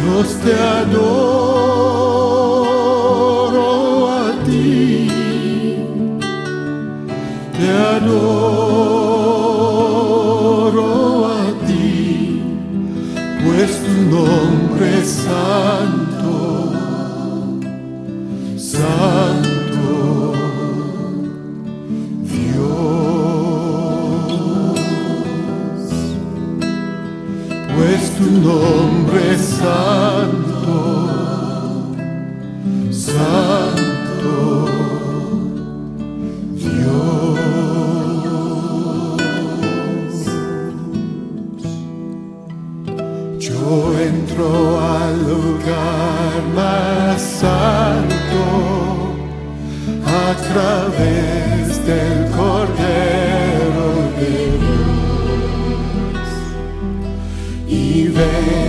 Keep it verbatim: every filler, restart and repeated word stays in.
Dios te adoro a ti, te adoro a ti, pues tu nombre es santo, santo Dios, pues tu nombre es santo, santo Dios. Yo entro al lugar más santo a través del Cordero de Dios y veo